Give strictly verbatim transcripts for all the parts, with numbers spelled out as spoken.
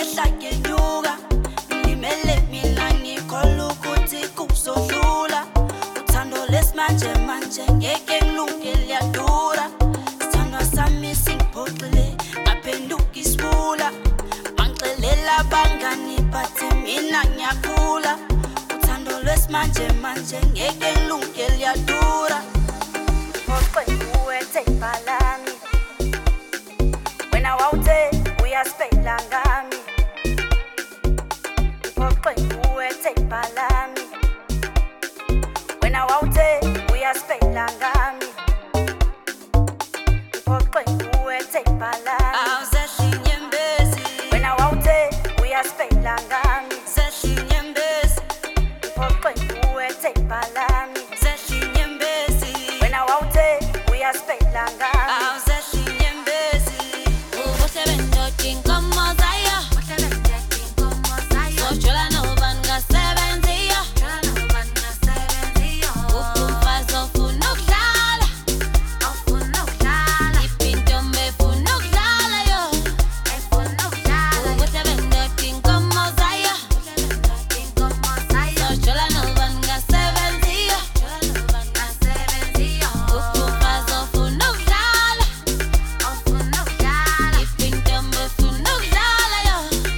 uhlakenyuka ngilimele mina ngikholwa ukuthi kuzodlula uthando lesimanje manje ngeke ngilunge liyadura sithandwa sami singiphoxile ngaphenduka isibula bangixelela abangani bathi mina ngiyakhula uthando lesimanje manje ngeke ngilunge liyadura phoxe uwethe ibhalami wena wawuthe uyaspela ngami phoxe uwethe ibhalami wena wawuthe uyaspela ngami phoxe uwethe ibhalami awuzahlinyembezi wena wawuthe uyaspela ngami zahlinyembezi phoxe uwethe ibhalami zahlinyembezi wena wawuthe uyaspela ngami awuzahlinyembezi ubuhle bendoda inkomo zayo sojola nobani ngasebenziyo umfazi ofuna ukudlala ipintombi efuna ukudlala yo ubuhle bendoda inkomo zayo sojola nobani ngasebenziyo umfazi ofuna ukudlala ipintombi efuna ukudlala yo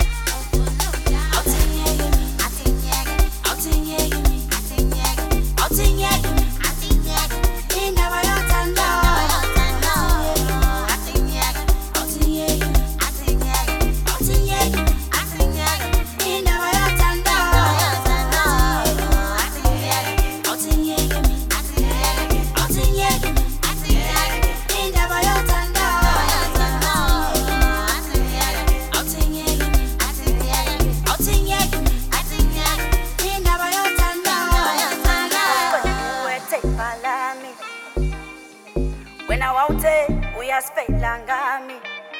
wena wawuthe uyaspela ngami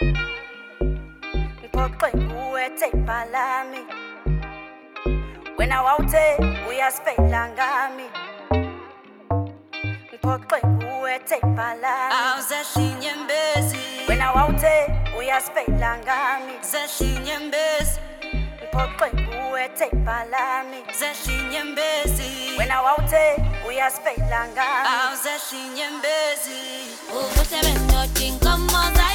ngiphoxe uwethe ibhalami wena wawuthe uyaspela ngami ngiphoxe uwethe ibhalami awuzahlinyembezi wena wawuthe uyaspela ngami zahlinyembezi ngiphoxe uwethe ibhalami zahlinyembezi wena wawuthe uyaspela ngami awuzahlinyembezi ubuhle bendoda inkomo zayo